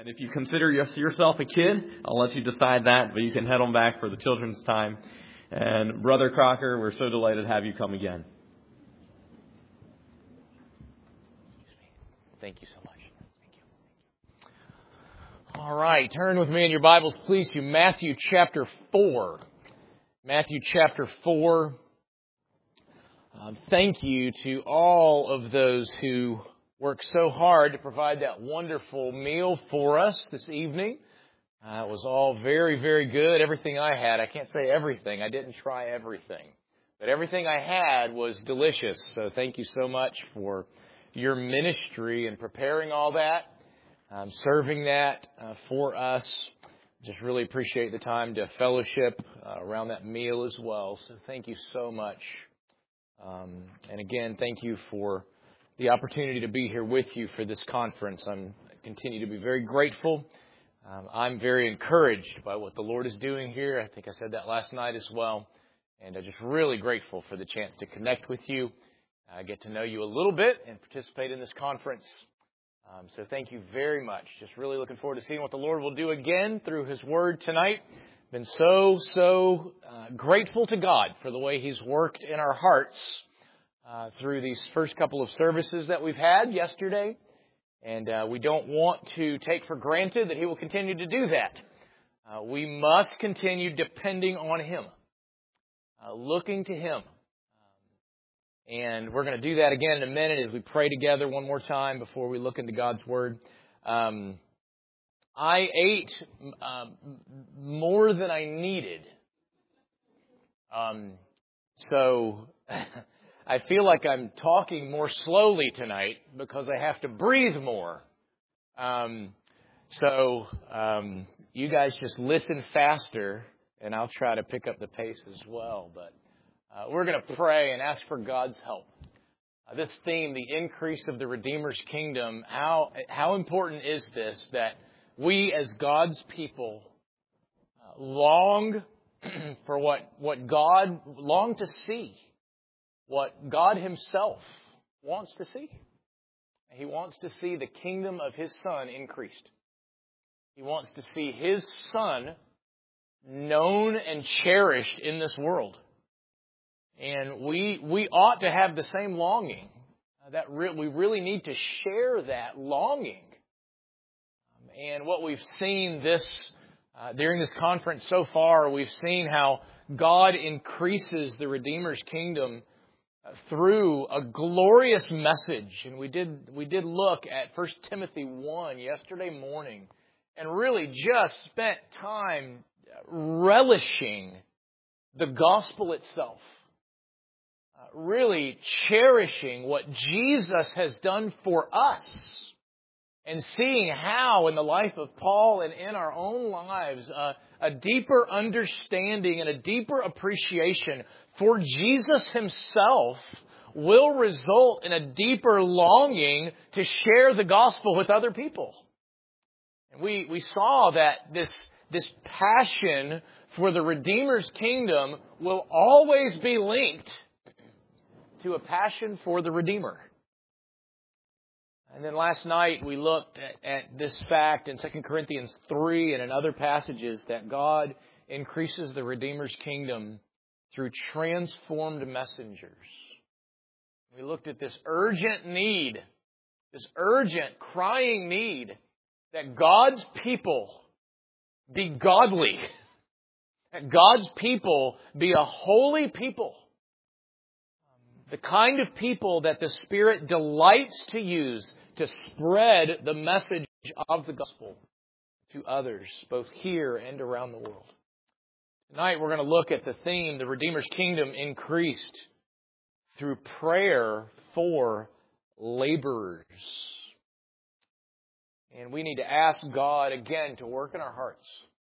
And if you consider yourself a kid, I'll let you decide that, but you can head on back for the children's time. And Brother Crocker, we're so delighted to have you come again. Thank you so much. Thank you. All right, turn with me in your Bibles, please, to Matthew chapter 4. Matthew chapter 4. Thank you to all of those who worked so hard to provide that wonderful meal for us this evening. It was all very, very good. Everything I had, I can't say everything. I didn't try everything. But everything I had was delicious. So thank you so much for your ministry and preparing all that, serving that for us. Just really appreciate the time to fellowship around that meal as well. So thank you so much. And again, thank you for the opportunity to be here with you for this conference. I continue to be very grateful. I'm very encouraged by what the Lord is doing here. I think I said that last night as well. And I'm just really grateful for the chance to connect with you, get to know you a little bit, and participate in this conference. So thank you very much. Just really looking forward to seeing what the Lord will do again through His Word tonight. Been so grateful to God for the way He's worked in our hearts through these first couple of services that we've had yesterday. And we don't want to take for granted that He will continue to do that. We must continue depending on Him, looking to Him. And we're going to do that again in a minute as we pray together one more time before we look into God's Word. I ate more than I needed. So I feel like I'm talking more slowly tonight because I have to breathe more. So you guys just listen faster, and I'll try to pick up the pace as well. But we're going to pray and ask for God's help. This theme, the increase of the Redeemer's kingdom, how important is this that we as God's people long for what God long to see, what God Himself wants to see. He wants to see the kingdom of His Son increased. He wants to see His Son known and cherished in this world. And we ought to have the same longing. We really need to share that longing. And what we've seen during this conference so far, we've seen how God increases the Redeemer's kingdom through a glorious message. And we did look at 1 Timothy 1 yesterday morning and really just spent time relishing the gospel itself. Really cherishing what Jesus has done for us and seeing how in the life of Paul and in our own lives a deeper understanding and a deeper appreciation for Jesus Himself will result in a deeper longing to share the gospel with other people. And we saw that this passion for the Redeemer's kingdom will always be linked to a passion for the Redeemer. And then last night we looked at this fact in 2 Corinthians 3 and in other passages that God increases the Redeemer's kingdom through transformed messengers. We looked at this urgent need, this urgent crying need that God's people be godly, that God's people be a holy people. The kind of people that the Spirit delights to use to spread the message of the gospel to others, both here and around the world. Tonight we're going to look at the theme, the Redeemer's kingdom increased through prayer for laborers. And we need to ask God again to work in our hearts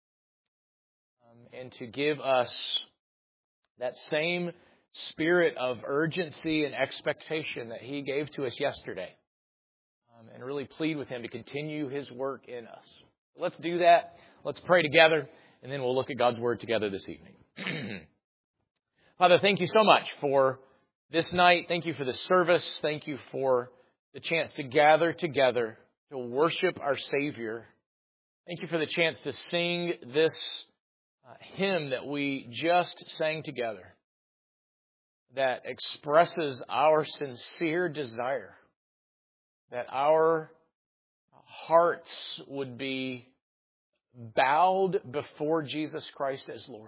and to give us that same spirit of urgency and expectation that He gave to us yesterday. And really plead with Him to continue His work in us. Let's do that. Let's pray together, and then we'll look at God's Word together this evening. Father, thank you so much for this night. Thank you for the service. Thank you for the chance to gather together to worship our Savior Thank you for the chance to sing this hymn that we just sang together that expresses our sincere desire that our hearts would be bowed before Jesus Christ as Lord.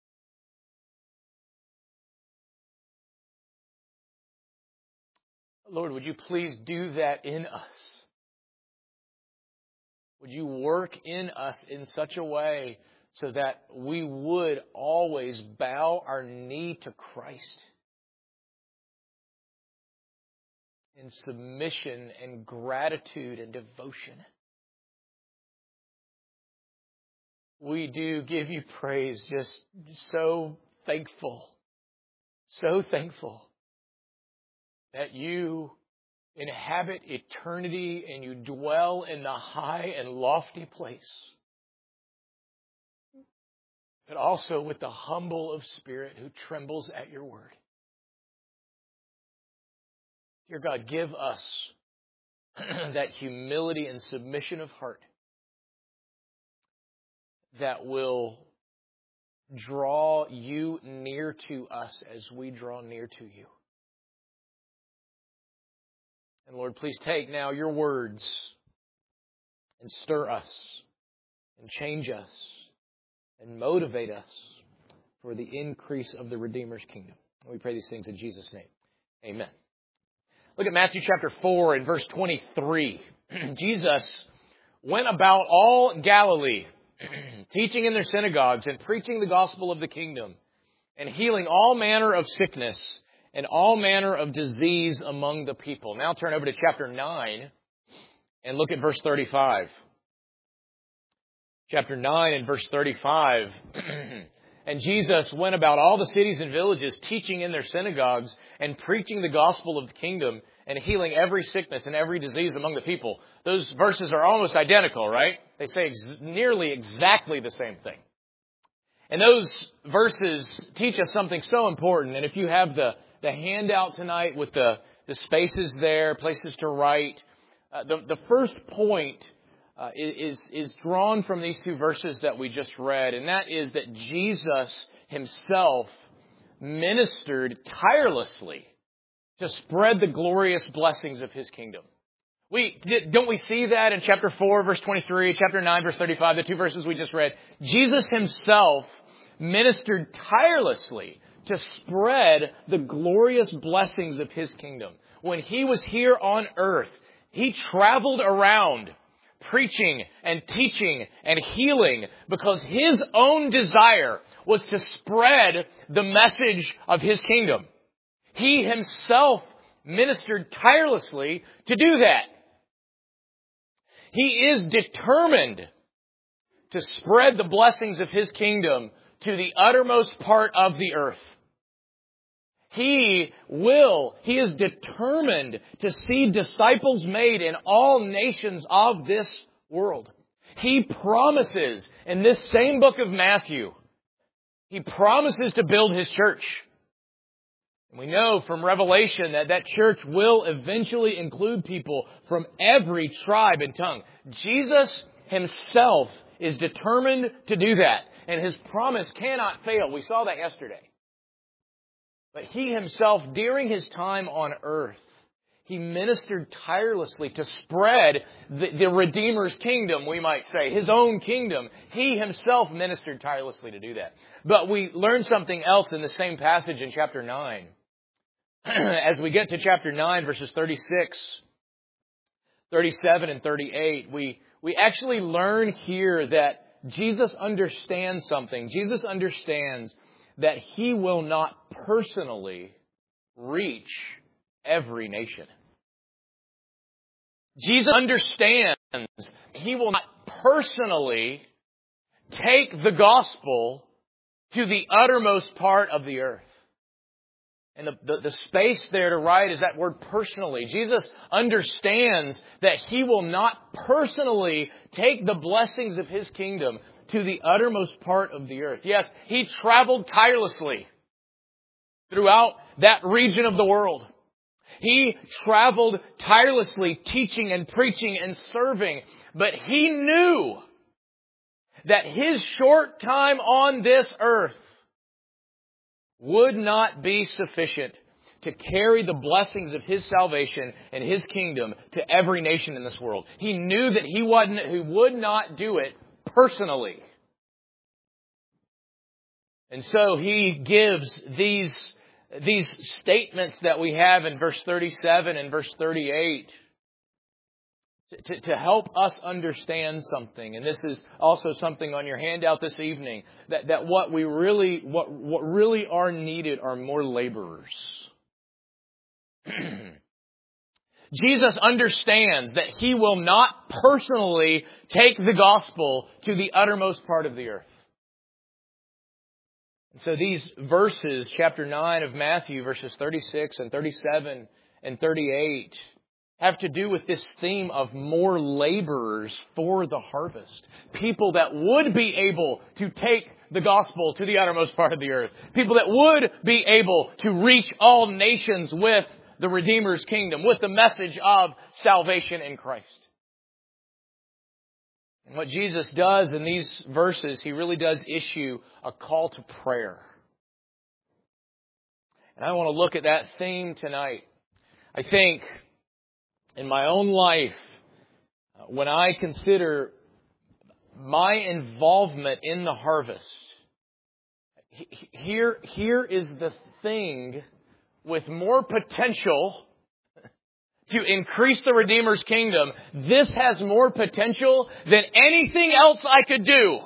Lord, would you please do that in us? Would you work in us in such a way so that we would always bow our knee to Christ in submission and gratitude and devotion? We do give you praise, just so thankful that you inhabit eternity and you dwell in the high and lofty place, but also with the humble of spirit who trembles at your word. Dear God, give us that humility and submission of heart that will draw you near to us as we draw near to you. And Lord, please take now your words and stir us and change us and motivate us for the increase of the Redeemer's kingdom. We pray these things in Jesus' name. Amen. Look at Matthew chapter 4 and verse 23. Jesus went about all Galilee, teaching in their synagogues and preaching the gospel of the kingdom and healing all manner of sickness and all manner of disease among the people. Now turn over to chapter 9 and look at verse 35. Chapter 9 and verse 35. And Jesus went about all the cities and villages, teaching in their synagogues and preaching the gospel of the kingdom and healing every sickness and every disease among the people. Those verses are almost identical, right? They say nearly exactly the same thing. And those verses teach us something so important. And if you have the handout tonight with the spaces there, places to write, the first point is drawn from these two verses that we just read, and that is that Jesus himself ministered tirelessly to spread the glorious blessings of his kingdom. Don't we see that in chapter 4, verse 23, chapter 9, verse 35, the two verses we just read? Jesus himself ministered tirelessly to spread the glorious blessings of his kingdom. When he was here on earth, he traveled around preaching and teaching and healing because his own desire was to spread the message of his kingdom. He himself ministered tirelessly to do that. He is determined to spread the blessings of his kingdom to the uttermost part of the earth. He is determined to see disciples made in all nations of this world. He promises in this same book of Matthew, he promises to build his church. And we know from Revelation that church will eventually include people from every tribe and tongue. Jesus himself is determined to do that. And his promise cannot fail. We saw that yesterday. But he himself, during his time on earth, he ministered tirelessly to spread the Redeemer's kingdom, we might say, his own kingdom. He himself ministered tirelessly to do that. But we learn something else in the same passage in chapter 9. As we get to chapter 9, verses 36, 37, and 38, we actually learn here that Jesus understands something. Jesus understands that he will not personally reach every nation. Jesus understands he will not personally take the gospel to the uttermost part of the earth. And the space there to write is that word personally. Jesus understands that he will not personally take the blessings of his kingdom to the uttermost part of the earth. Yes, he traveled tirelessly throughout that region of the world. He traveled tirelessly teaching and preaching and serving. But he knew that His short time on this earth would not be sufficient to carry the blessings of His salvation and His kingdom to every nation in this world. He knew that He would not do it personally. And so He gives these statements that we have in verse 37 and verse 38 to help us understand something. And this is also something on your handout this evening, that what really are needed are more laborers. Jesus understands that He will not personally take the gospel to the uttermost part of the earth. And so these verses, chapter 9 of Matthew, verses 36 and 37 and 38, have to do with this theme of more laborers for the harvest. People that would be able to take the gospel to the uttermost part of the earth. People that would be able to reach all nations with the Redeemer's kingdom, with the message of salvation in Christ. And what Jesus does in these verses, He really does issue a call to prayer. And I want to look at that theme tonight. I think in my own life, when I consider my involvement in the harvest, here is the thing with more potential to increase the Redeemer's kingdom. This has more potential than anything else I could do.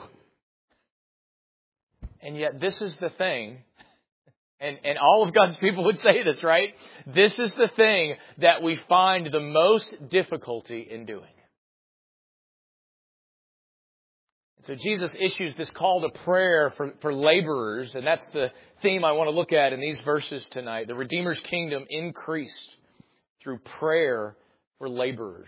And yet this is the thing, and all of God's people would say this, right? This is the thing that we find the most difficulty in doing. So Jesus issues this call to prayer for laborers, and that's the theme I want to look at in these verses tonight. The Redeemer's kingdom increased through prayer for laborers.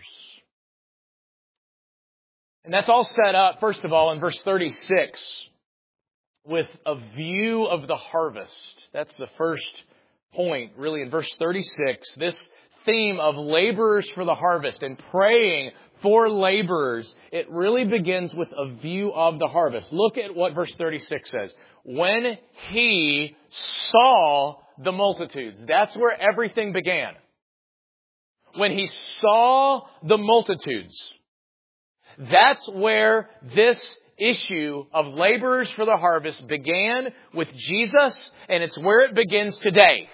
And that's all set up, first of all, in verse 36 with a view of the harvest. That's the first point, really, in verse 36. This theme of laborers for the harvest and praying for laborers, it really begins with a view of the harvest. Look at what verse 36 says. When He saw the multitudes. That's where everything began. When He saw the multitudes. That's where this issue of laborers for the harvest began with Jesus, and it's where it begins today.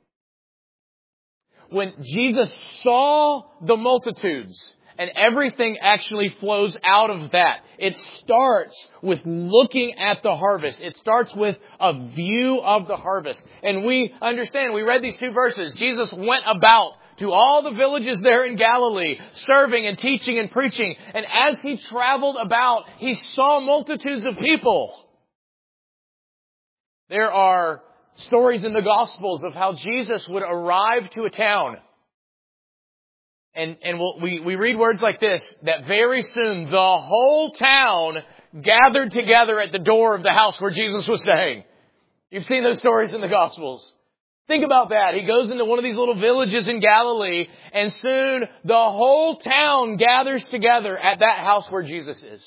When Jesus saw the multitudes, and everything actually flows out of that. It starts with looking at the harvest. It starts with a view of the harvest. And we understand, we read these two verses. Jesus went about to all the villages there in Galilee, serving and teaching and preaching. And as He traveled about, He saw multitudes of people. There are stories in the Gospels of how Jesus would arrive to a town. And we read words like this, that very soon the whole town gathered together at the door of the house where Jesus was staying. You've seen those stories in the Gospels. Think about that. He goes into one of these little villages in Galilee, and soon the whole town gathers together at that house where Jesus is.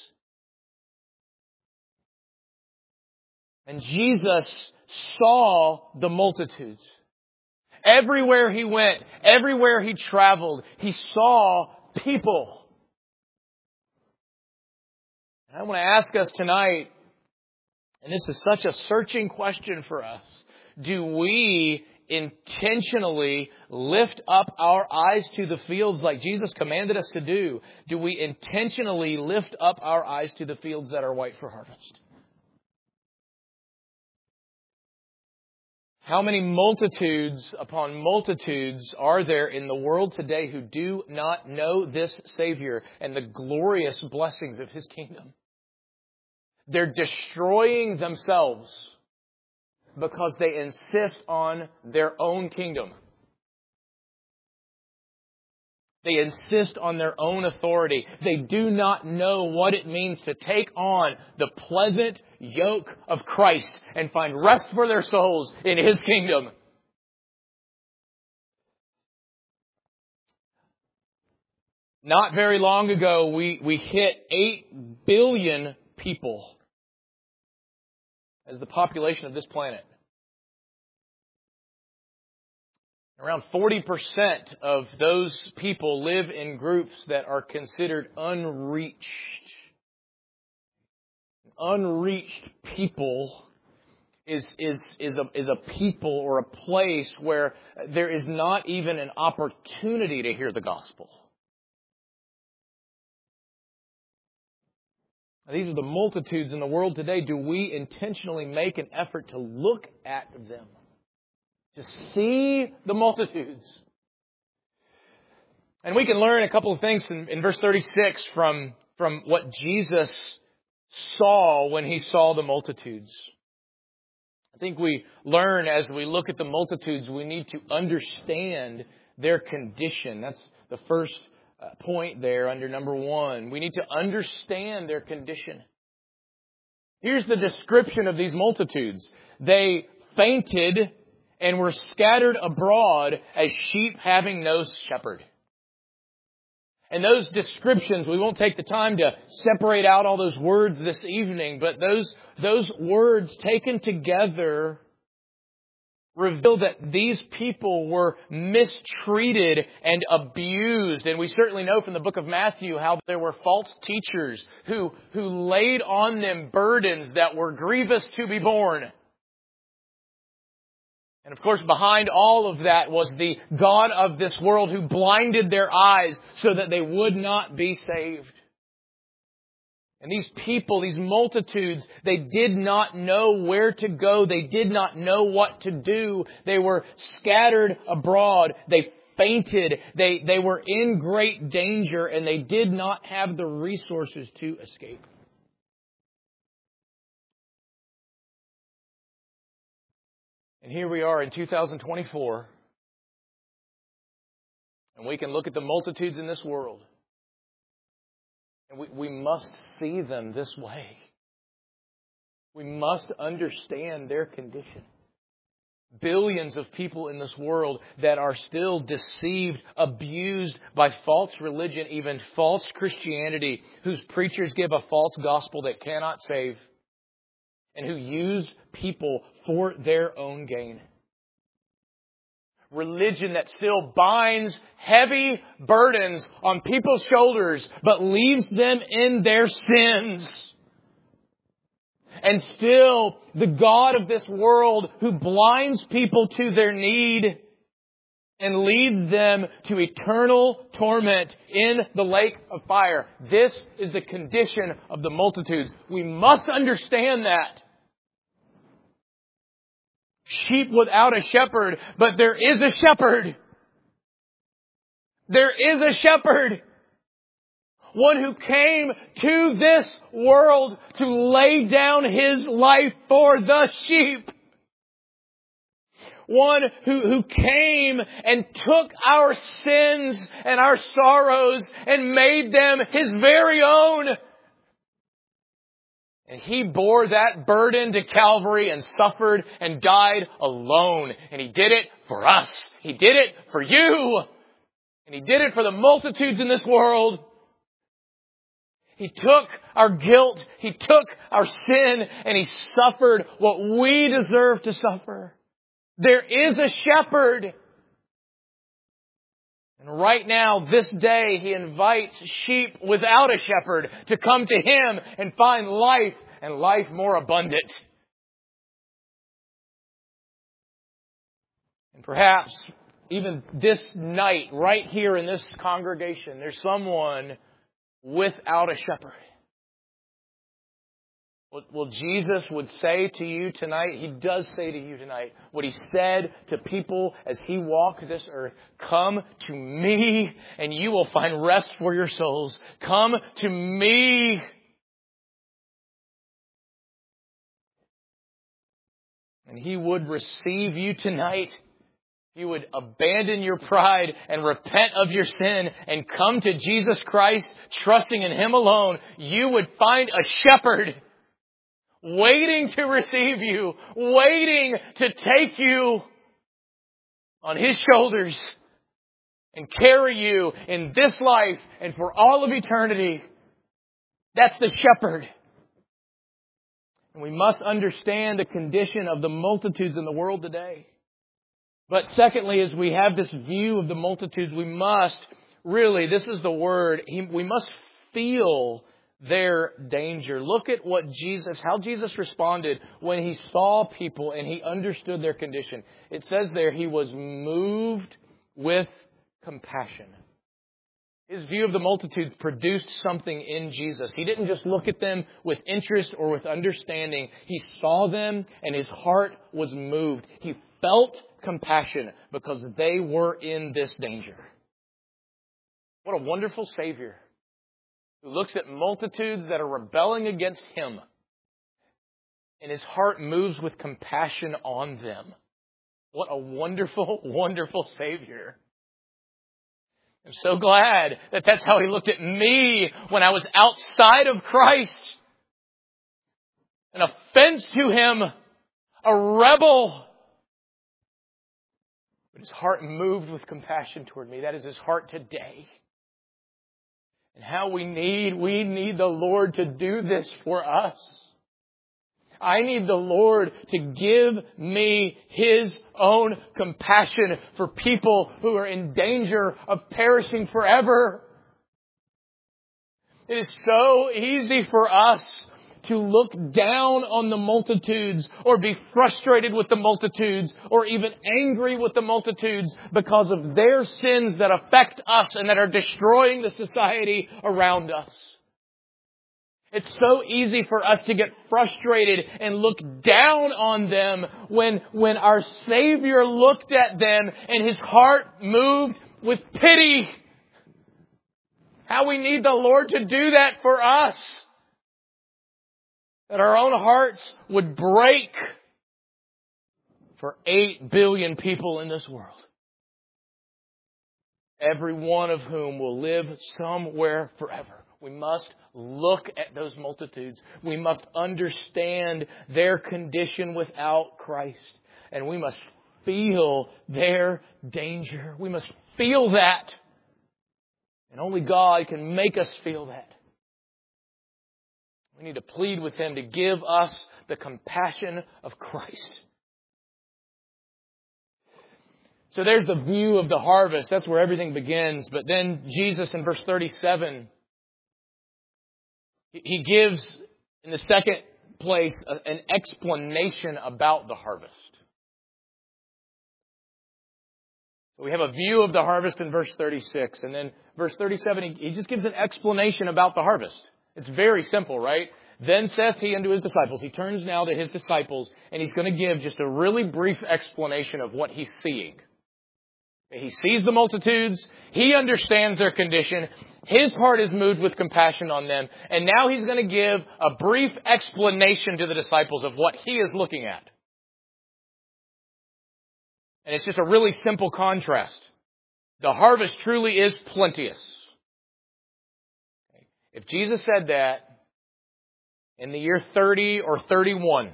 And Jesus saw the multitudes. Everywhere He went, everywhere He traveled, He saw people. And I want to ask us tonight, and this is such a searching question for us, do we intentionally lift up our eyes to the fields like Jesus commanded us to do? Do we intentionally lift up our eyes to the fields that are white for harvest? How many multitudes upon multitudes are there in the world today who do not know this Savior and the glorious blessings of His kingdom? They're destroying themselves because they insist on their own kingdom. They insist on their own authority. They do not know what it means to take on the pleasant yoke of Christ and find rest for their souls in His kingdom. Not very long ago, we hit 8 billion people as the population of this planet. Around 40% of those people live in groups that are considered unreached. Unreached people is a people or a place where there is not even an opportunity to hear the gospel. Now, these are the multitudes in the world today. Do we intentionally make an effort to look at them? To see the multitudes? And we can learn a couple of things in verse 36 from what Jesus saw when He saw the multitudes. I think we learn as we look at the multitudes, we need to understand their condition. That's the first point there under number 1. We need to understand their condition. Here's the description of these multitudes. They fainted and were scattered abroad as sheep having no shepherd. And those descriptions, we won't take the time to separate out all those words this evening, but those words taken together reveal that these people were mistreated and abused. And we certainly know from the book of Matthew how there were false teachers who laid on them burdens that were grievous to be borne. And of course, behind all of that was the god of this world who blinded their eyes so that they would not be saved. And these people, these multitudes, they did not know where to go. They did not know what to do. They were scattered abroad. They fainted. They were in great danger, and they did not have the resources to escape. And here we are in 2024, and we can look at the multitudes in this world, and we must see them this way. We must understand their condition. Billions of people in this world that are still deceived, abused by false religion, even false Christianity, whose preachers give a false gospel that cannot save, and who use people for their own gain. Religion that still binds heavy burdens on people's shoulders, but leaves them in their sins. And still, the God of this world who blinds people to their need and leads them to eternal torment in the lake of fire. This is the condition of the multitudes. We must understand that. Sheep without a shepherd, but there is a shepherd. There is a shepherd. One who came to this world to lay down His life for the sheep. One who came and took our sins and our sorrows and made them His very own. And He bore that burden to Calvary and suffered and died alone. And He did it for us. He did it for you. And He did it for the multitudes in this world. He took our guilt. He took our sin. And He suffered what we deserve to suffer. There is a shepherd. And right now, this day, He invites sheep without a shepherd to come to Him and find life, and life more abundant. And perhaps even this night, right here in this congregation, there's someone without a shepherd. What Jesus would say to you tonight, He does say to you tonight, what He said to people as He walked this earth. Come to me and you will find rest for your souls. Come to me. And He would receive you tonight. You would abandon your pride and repent of your sin and come to Jesus Christ, trusting in Him alone. You would find a shepherd waiting to receive you, waiting to take you on His shoulders and carry you in this life and for all of eternity. That's the shepherd. And we must understand the condition of the multitudes in the world today. But secondly, as we have this view of the multitudes, we must really, this is the word, we must feel their danger. Look at how Jesus responded when He saw people and He understood their condition. It says there, He was moved with compassion. His view of the multitudes produced something in Jesus. He didn't just look at them with interest or with understanding. He saw them and His heart was moved. He felt compassion because they were in this danger. What a wonderful Savior who looks at multitudes that are rebelling against Him, and His heart moves with compassion on them. What a wonderful, wonderful Savior. I'm so glad that that's how He looked at me when I was outside of Christ. An offense to Him, a rebel. But His heart moved with compassion toward me. That is His heart today. And how we need the Lord to do this for us. I need the Lord to give me His own compassion for people who are in danger of perishing forever. It is so easy for us to look down on the multitudes or be frustrated with the multitudes or even angry with the multitudes because of their sins that affect us and that are destroying the society around us. It's so easy for us to get frustrated and look down on them when our Savior looked at them and His heart moved with pity. How we need the Lord to do that for us. That our own hearts would break for 8 billion people in this world. Every one of whom will live somewhere forever. We must look at those multitudes. We must understand their condition without Christ. And we must feel their danger. We must feel that. And only God can make us feel that. We need to plead with Him to give us the compassion of Christ. So there's the view of the harvest. That's where everything begins. But then Jesus in verse 37, He gives, in the second place, an explanation about the harvest. So we have a view of the harvest in verse 36. And then verse 37, He just gives an explanation about the harvest. It's very simple, right? Then saith He unto His disciples. He turns now to His disciples, and He's going to give just a really brief explanation of what He's seeing. He sees the multitudes. He understands their condition. His heart is moved with compassion on them. And now He's going to give a brief explanation to the disciples of what He is looking at. And it's just a really simple contrast. The harvest truly is plenteous. If Jesus said that in the year 30 or 31,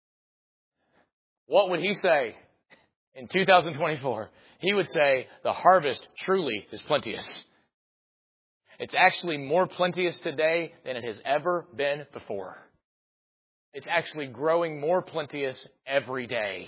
what would He say in 2024? He would say, the harvest truly is plenteous. It's actually more plenteous today than it has ever been before. It's actually growing more plenteous every day.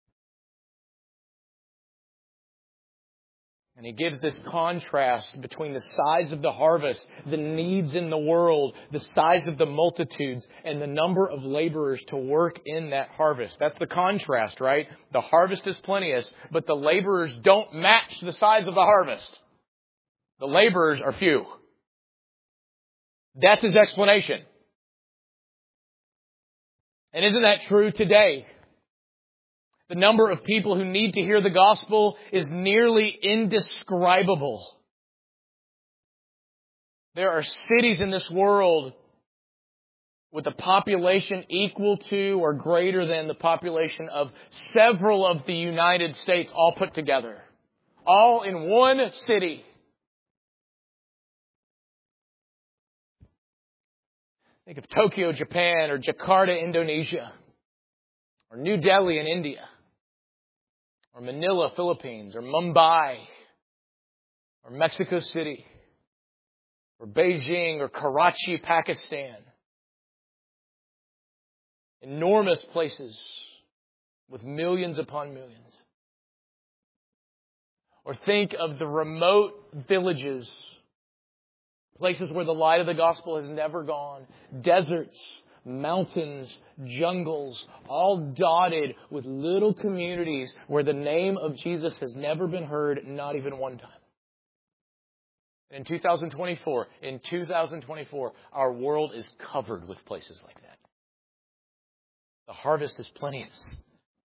And He gives this contrast between the size of the harvest, the needs in the world, the size of the multitudes, and the number of laborers to work in that harvest. That's the contrast, right? The harvest is plenteous, but the laborers don't match the size of the harvest. The laborers are few. That's His explanation. And isn't that true today? The number of people who need to hear the gospel is nearly indescribable. There are cities in this world with a population equal to or greater than the population of several of the United States all put together. All in one city. Think of Tokyo, Japan, or Jakarta, Indonesia, or New Delhi in India, or Manila, Philippines, or Mumbai, or Mexico City, or Beijing, or Karachi, Pakistan. Enormous places with millions upon millions. Or think of the remote villages, places where the light of the gospel has never gone. Deserts, mountains, jungles, all dotted with little communities where the name of Jesus has never been heard, not even one time. In 2024, our world is covered with places like that. The harvest is plenteous.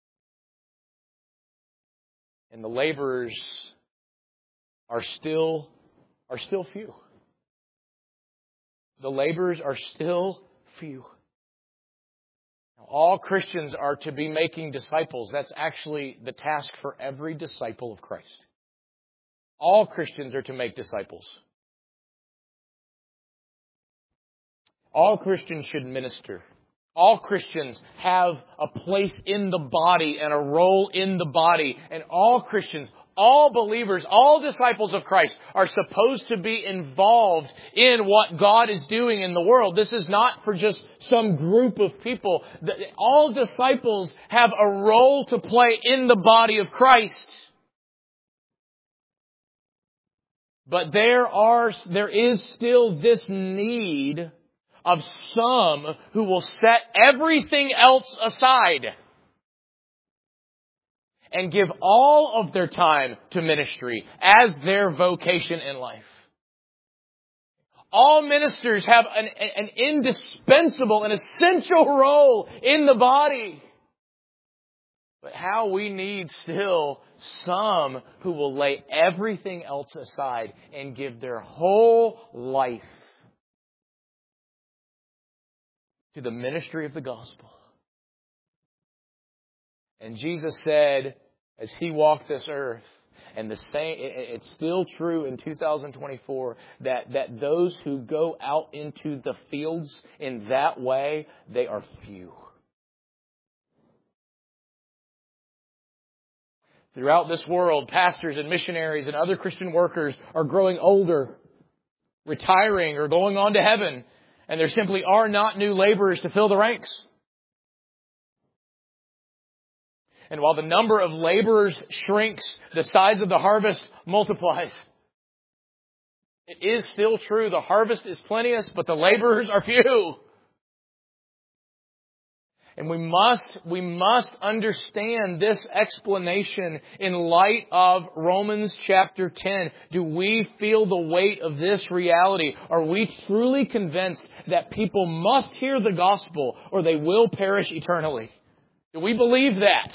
And the laborers are still few. The laborers are still few. Now, all Christians are to be making disciples. That's actually the task for every disciple of Christ. All Christians are to make disciples. All Christians should minister. All Christians have a place in the body and a role in the body. And all Christians, all believers, all disciples of Christ are supposed to be involved in what God is doing in the world. This is not for just some group of people. All disciples have a role to play in the body of Christ. But there is still this need of some who will set everything else aside and give all of their time to ministry as their vocation in life. All ministers have an indispensable and essential role in the body. But how we need still some who will lay everything else aside and give their whole life to the ministry of the gospel. And Jesus said, as He walked this earth, and the same, it's still true in 2024, that those who go out into the fields in that way, they are few. Throughout this world, pastors and missionaries and other Christian workers are growing older, retiring, or going on to heaven. And there simply are not new laborers to fill the ranks. And while the number of laborers shrinks, the size of the harvest multiplies. It is still true, the harvest is plenteous, but the laborers are few. And we must understand this explanation in light of Romans chapter 10. Do we feel the weight of this reality? Are we truly convinced that people must hear the gospel or they will perish eternally? Do we believe that?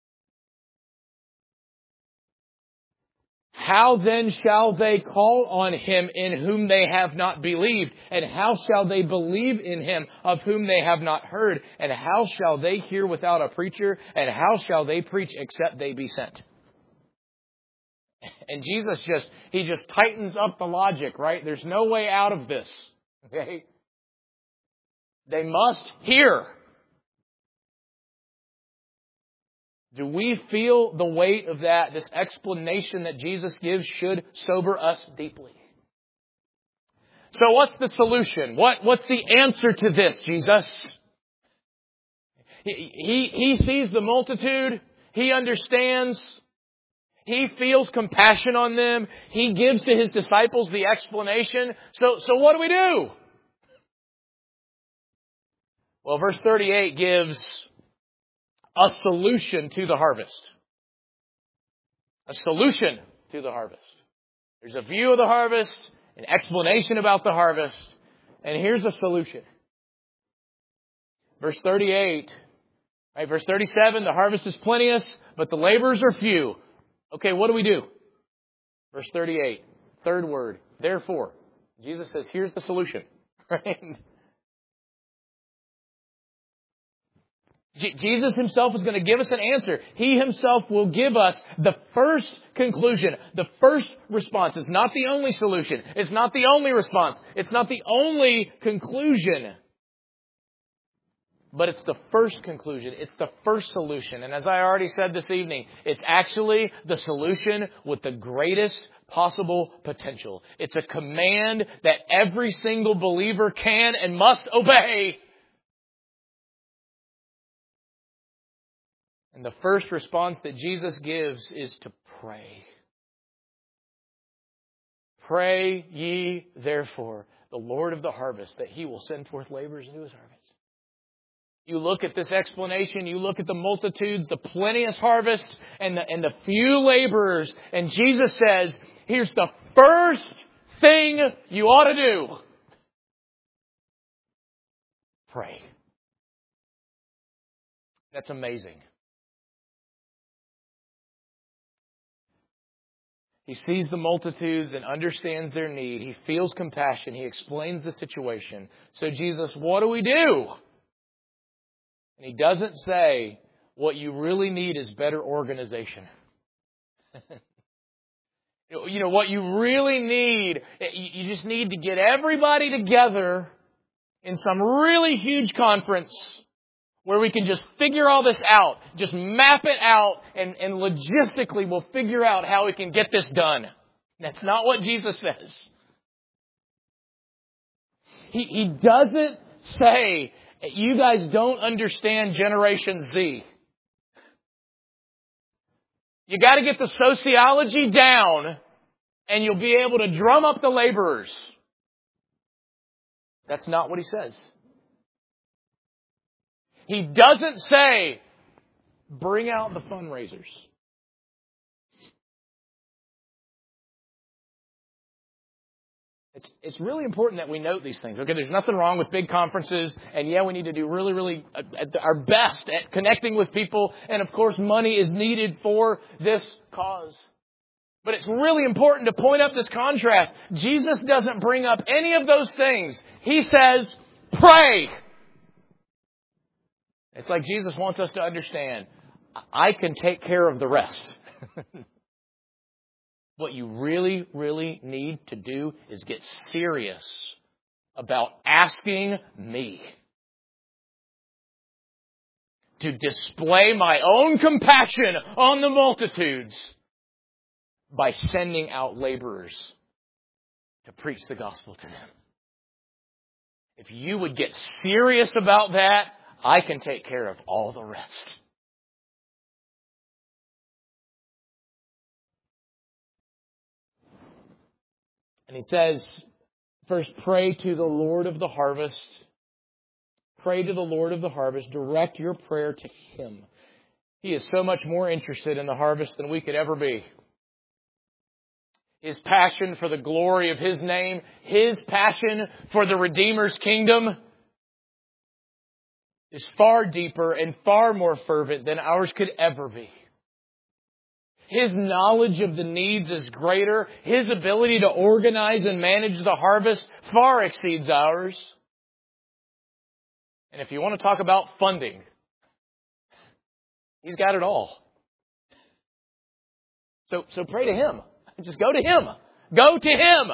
How then shall they call on Him in whom they have not believed? And how shall they believe in Him of whom they have not heard? And how shall they hear without a preacher? And how shall they preach except they be sent? And Jesus just tightens up the logic, right? There's no way out of this. Okay? They must hear. Do we feel the weight of that? This explanation that Jesus gives should sober us deeply. So what's the solution? What's the answer to this, Jesus? He sees the multitude. He understands. He feels compassion on them. He gives to His disciples the explanation. So what do we do? Well, verse 38 gives a solution to the harvest. A solution to the harvest. There's a view of the harvest, an explanation about the harvest, and here's a solution. Verse 38, right, verse 37, the harvest is plenteous, but the laborers are few. Okay, what do we do? Verse 38, third word, therefore. Jesus says, here's the solution. Right? Jesus Himself is going to give us an answer. He Himself will give us the first conclusion, the first response. It's not the only solution. It's not the only response. It's not the only conclusion. But it's the first conclusion. It's the first solution. And as I already said this evening, it's actually the solution with the greatest possible potential. It's a command that every single believer can and must obey. And the first response that Jesus gives is to pray. Pray ye therefore the Lord of the harvest, that He will send forth laborers into His harvest. You look at this explanation, you look at the multitudes, the plenteous harvest, and the few laborers, and Jesus says, here's the first thing you ought to do. Pray. That's amazing. He sees the multitudes and understands their need. He feels compassion. He explains the situation. So Jesus, what do we do? And He doesn't say, what you really need is better organization. You know, what you really need, you just need to get everybody together in some really huge conference where we can just figure all this out, just map it out, and logistically we'll figure out how we can get this done. That's not what Jesus says. He doesn't say, you guys don't understand Generation Z. You got to get the sociology down and you'll be able to drum up the laborers. That's not what He says. He doesn't say, bring out the fundraisers. It's really important that we note these things. Okay, there's nothing wrong with big conferences, and yeah, we need to do really our best at connecting with people, and of course money is needed for this cause. But it's really important to point up this contrast. Jesus doesn't bring up any of those things. He says, pray. It's like Jesus wants us to understand, I can take care of the rest. What you really, really need to do is get serious about asking me to display my own compassion on the multitudes by sending out laborers to preach the gospel to them. If you would get serious about that, I can take care of all the rest. And He says, first, pray to the Lord of the harvest. Pray to the Lord of the harvest. Direct your prayer to Him. He is so much more interested in the harvest than we could ever be. His passion for the glory of His name, His passion for the Redeemer's kingdom is far deeper and far more fervent than ours could ever be. His knowledge of the needs is greater. His ability to organize and manage the harvest far exceeds ours. And if you want to talk about funding, He's got it all. So pray to Him. Just go to Him. Go to Him.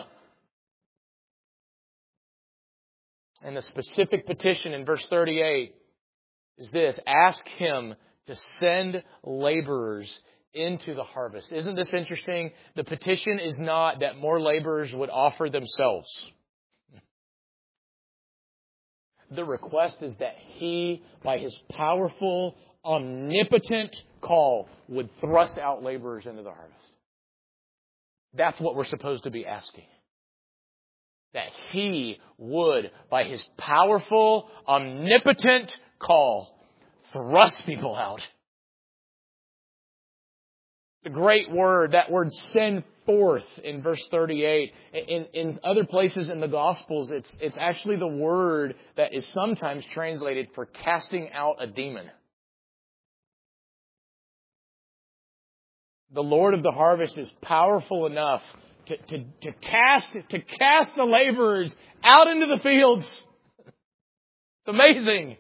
And the specific petition in verse 38 is this: ask Him to send laborers into the harvest. Isn't this interesting? The petition is not that more laborers would offer themselves. The request is that He, by His powerful, omnipotent call, would thrust out laborers into the harvest. That's what we're supposed to be asking. That He would, by His powerful, omnipotent call, thrust people out. The great word, that word send forth in verse 38. In other places in the Gospels, it's actually the word that is sometimes translated for casting out a demon. The Lord of the harvest is powerful enough to cast the laborers out into the fields. It's amazing.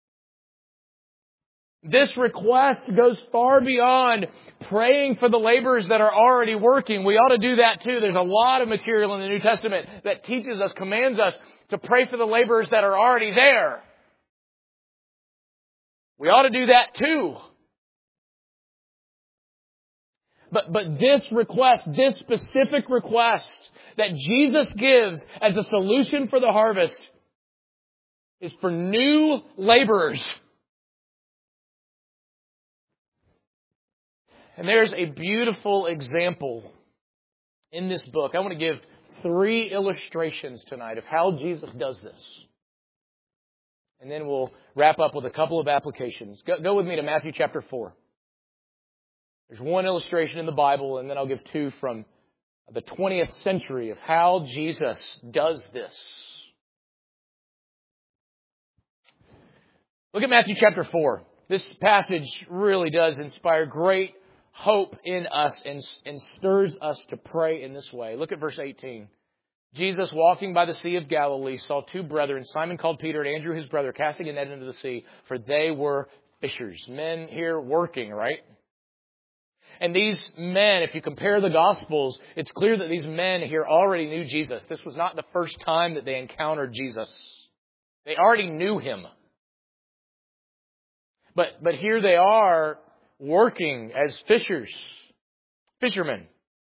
This request goes far beyond praying for the laborers that are already working. We ought to do that too. There's a lot of material in the New Testament that teaches us, commands us to pray for the laborers that are already there. We ought to do that too. But this request, this specific request that Jesus gives as a solution for the harvest is for new laborers. And there's a beautiful example in this book. I want to give 3 illustrations tonight of how Jesus does this. And then we'll wrap up with a couple of applications. Go with me to Matthew chapter 4. There's 1 illustration in the Bible, and then I'll give 2 from the 20th century of how Jesus does this. Look at Matthew chapter 4. This passage really does inspire great hope in us and stirs us to pray in this way. Look at verse 18. Jesus, walking by the Sea of Galilee, saw 2 brethren, Simon called Peter and Andrew his brother, casting a net into the sea, for they were fishers. Men here working, right? And these men, if you compare the Gospels, it's clear that these men here already knew Jesus. This was not the first time that they encountered Jesus. They already knew Him. But here they are working as fishermen.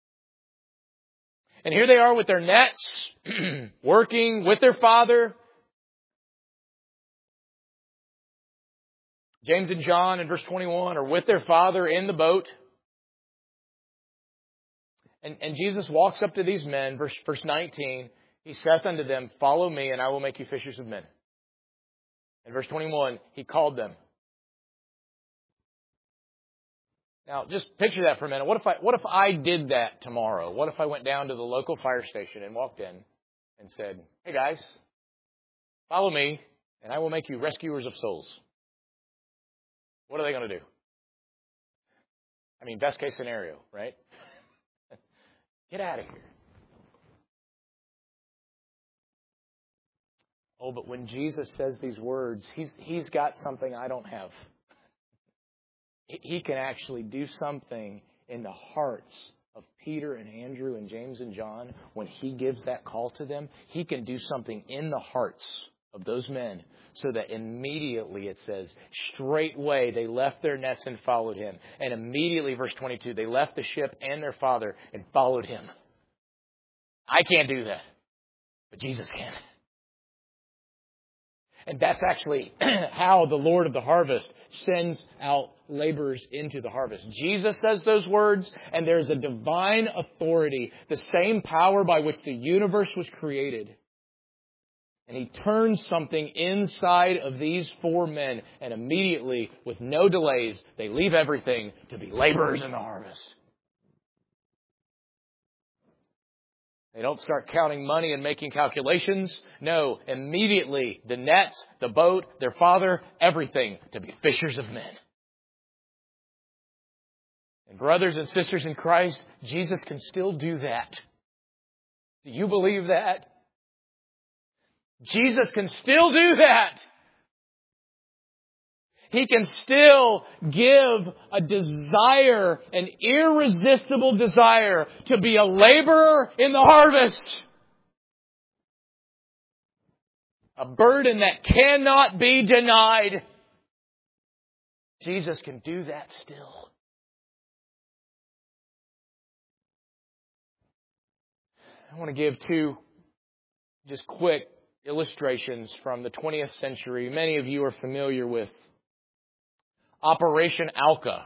And here they are with their nets, working with their father. James and John in verse 21 are with their father in the boat. And Jesus walks up to these men, verse 19. He saith unto them, follow me, and I will make you fishers of men. In verse 21, He called them. Now, just picture that for a minute. What if I did that tomorrow? What if I went down to the local fire station and walked in and said, hey guys, follow me, and I will make you rescuers of souls? What are they going to do? I mean, best case scenario, right? Get out of here. Oh, but when Jesus says these words, He's got something I don't have. He can actually do something in the hearts of Peter and Andrew and James and John when He gives that call to them. He can do something in the hearts of those men so that immediately, it says, straightway they left their nets and followed Him. And immediately, verse 22, they left the ship and their father and followed Him. I can't do that, but Jesus can. And that's actually how the Lord of the harvest sends out laborers into the harvest. Jesus says those words, and there's a divine authority, the same power by which the universe was created. And He turns something inside of these 4 men, and immediately, with no delays, they leave everything to be laborers in the harvest. They don't start counting money and making calculations. No, immediately the nets, the boat, their father, everything to be fishers of men. And brothers and sisters in Christ, Jesus can still do that. Do you believe that? Jesus can still do that. He can still give a desire, an irresistible desire to be a laborer in the harvest. A burden that cannot be denied. Jesus can do that still. I want to give 2 just quick illustrations from the 20th century. Many of you are familiar with Operation Alka.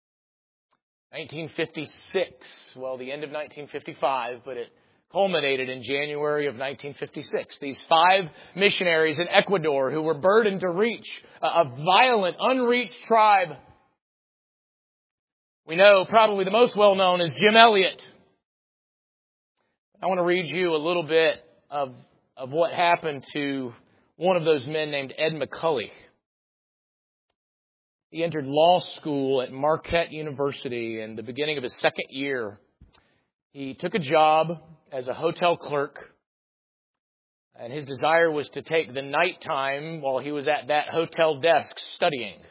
1956. Well, the end of 1955, but it culminated in January of 1956. These 5 missionaries in Ecuador who were burdened to reach a violent, unreached tribe. We know probably the most well-known is Jim Elliot. I want to read you a little bit of what happened to one of those men named Ed McCully. He entered law school at Marquette University in the beginning of his 2nd year. He took a job as a hotel clerk, and his desire was to take the nighttime while he was at that hotel desk studying.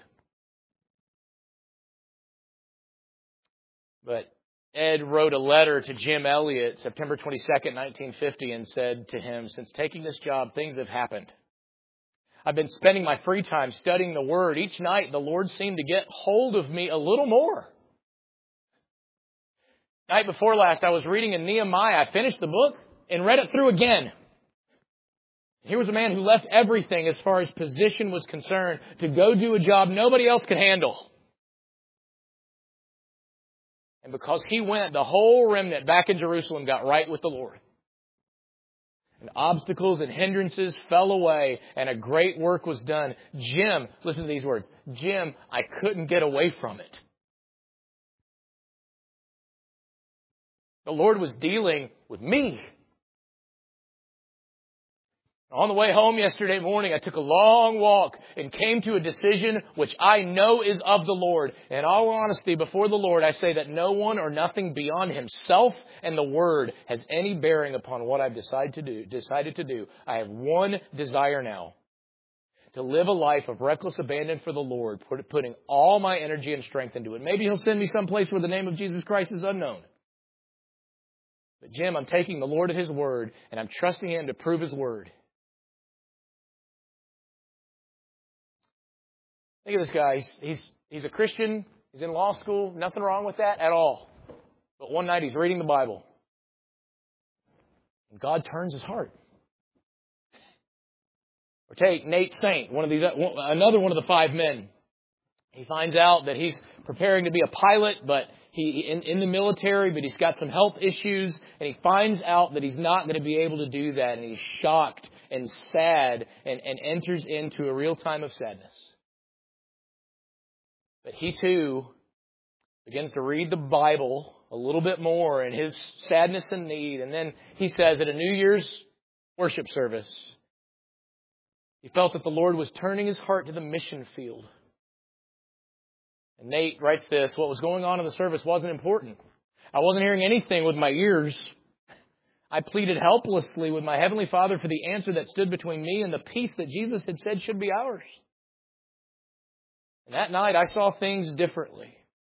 But Ed wrote a letter to Jim Elliot, September 22nd, 1950, and said to him, since taking this job, things have happened. I've been spending my free time studying the Word. Each night, the Lord seemed to get hold of me a little more. Night before last, I was reading in Nehemiah. I finished the book and read it through again. Here was a man who left everything as far as position was concerned to go do a job nobody else could handle. And because he went, the whole remnant back in Jerusalem got right with the Lord. And obstacles and hindrances fell away, and a great work was done. Jim, listen to these words. Jim, I couldn't get away from it. The Lord was dealing with me. On the way home yesterday morning, I took a long walk and came to a decision which I know is of the Lord. In all honesty, before the Lord, I say that no one or nothing beyond Himself and the Word has any bearing upon what I've decided to do. I have one desire now: to live a life of reckless abandon for the Lord, putting all my energy and strength into it. Maybe He'll send me someplace where the name of Jesus Christ is unknown. But Jim, I'm taking the Lord at His word, and I'm trusting Him to prove His word. Think of this guy. He's a Christian. He's in law school. Nothing wrong with that at all. But one night he's reading the Bible. And God turns his heart. Or take Nate Saint, another one of the 5 men. He finds out that he's preparing to be a pilot, but in the military, but he's got some health issues, and he finds out that he's not going to be able to do that, and he's shocked and sad and enters into a real time of sadness. But he too begins to read the Bible a little bit more in his sadness and need. And then he says at a New Year's worship service, he felt that the Lord was turning his heart to the mission field. And Nate writes this: what was going on in the service wasn't important. I wasn't hearing anything with my ears. I pleaded helplessly with my Heavenly Father for the answer that stood between me and the peace that Jesus had said should be ours. And that night I saw things differently.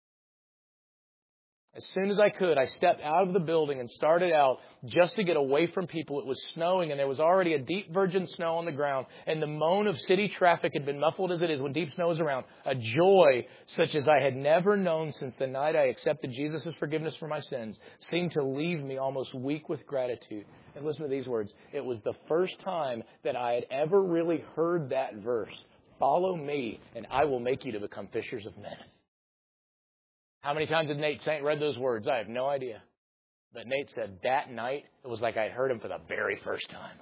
As soon as I could, I stepped out of the building and started out just to get away from people. It was snowing, and there was already a deep virgin snow on the ground, and the moan of city traffic had been muffled as it is when deep snow is around. A joy such as I had never known since the night I accepted Jesus' forgiveness for my sins seemed to leave me almost weak with gratitude. And listen to these words. It was the first time that I had ever really heard that verse. Follow me, and I will make you to become fishers of men. How many times did Nate Saint read those words? I have no idea. But Nate said that night, it was like I heard him for the very first time.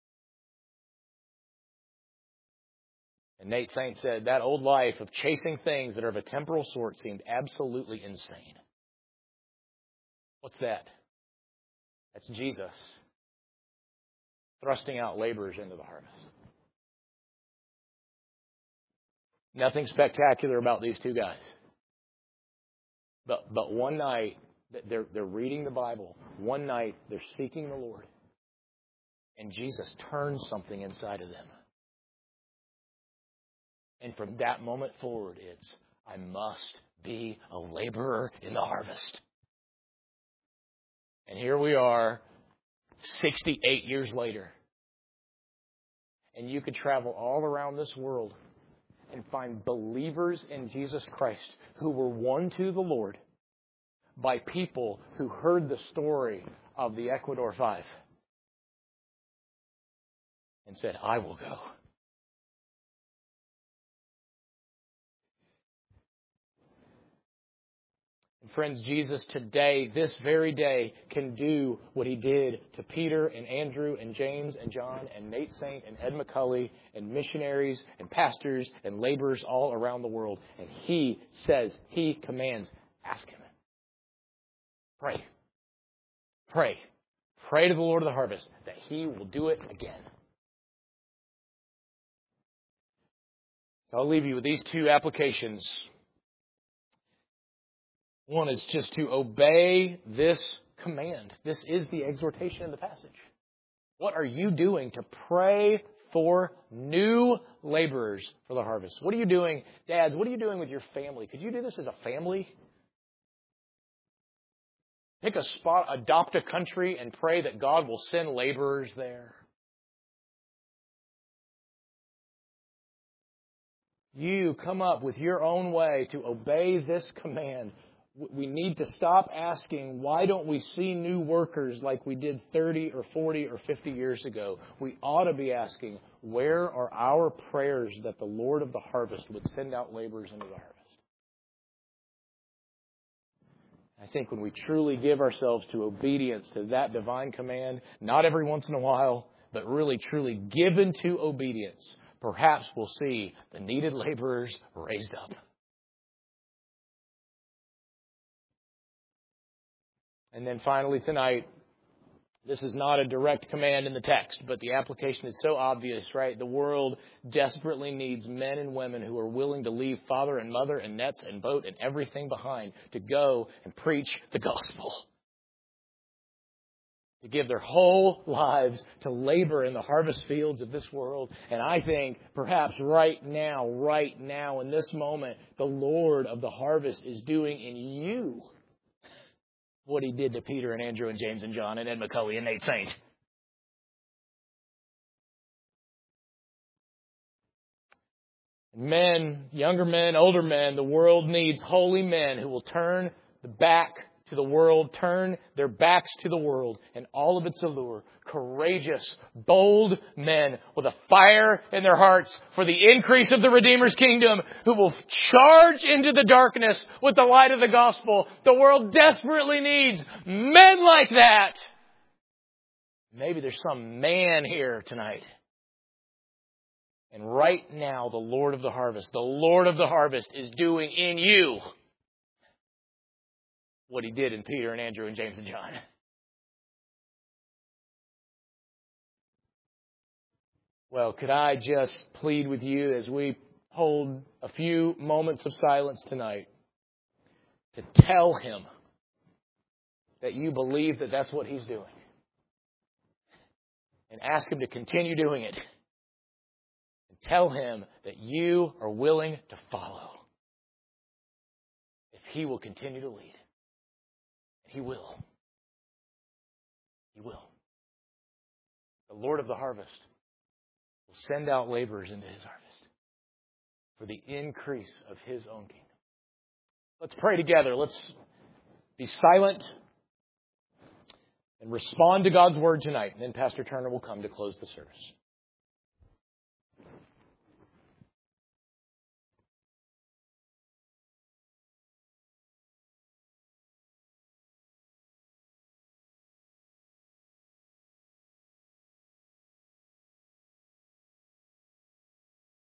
And Nate Saint said that old life of chasing things that are of a temporal sort seemed absolutely insane. What's that? That's Jesus thrusting out laborers into the harvest. Nothing spectacular about these two guys. But one night, they're reading the Bible. One night, they're seeking the Lord. And Jesus turns something inside of them. And from that moment forward, it's, I must be a laborer in the harvest. And here we are, 68 years later. And you could travel all around this world and find believers in Jesus Christ who were won to the Lord by people who heard the story of the Ecuador 5 and said, I will go. And friends, Jesus today, this very day, can do what He did to Peter and Andrew and James and John and Nate Saint and Ed McCulley and missionaries and pastors and laborers all around the world. And He says, He commands, ask Him. Pray. Pray. Pray to the Lord of the harvest that He will do it again. So I'll leave you with these 2 applications. One is just to obey this command. This is the exhortation in the passage. What are you doing to pray for new laborers for the harvest? What are you doing, dads? What are you doing with your family? Could you do this as a family? Pick a spot, adopt a country, and pray that God will send laborers there. You come up with your own way to obey this command. We need to stop asking, why don't we see new workers like we did 30 or 40 or 50 years ago? We ought to be asking, where are our prayers that the Lord of the harvest would send out laborers into the harvest? I think when we truly give ourselves to obedience to that divine command, not every once in a while, but really truly given to obedience, perhaps we'll see the needed laborers raised up. And then finally tonight, this is not a direct command in the text, but the application is so obvious, right? The world desperately needs men and women who are willing to leave father and mother and nets and boat and everything behind to go and preach the gospel. To give their whole lives to labor in the harvest fields of this world. And I think perhaps right now in this moment, the Lord of the harvest is doing in you what He did to Peter and Andrew and James and John and Ed McCully and Nate Saint. Men, younger men, older men, the world needs holy men who will turn the back to the world, turn their backs to the world and all of its allure. Courageous, bold men with a fire in their hearts for the increase of the Redeemer's kingdom, who will charge into the darkness with the light of the gospel. The world desperately needs men like that. Maybe there's some man here tonight. And right now, the Lord of the harvest is doing in you what He did in Peter and Andrew and James and John. Well, could I just plead with you as we hold a few moments of silence tonight to tell Him that you believe that that's what He's doing. And ask Him to continue doing it. And tell Him that you are willing to follow. If He will continue to lead. He will. He will. The Lord of the harvest will send out laborers into His harvest for the increase of His own kingdom. Let's pray together. Let's be silent and respond to God's word tonight. And then Pastor Turner will come to close the service.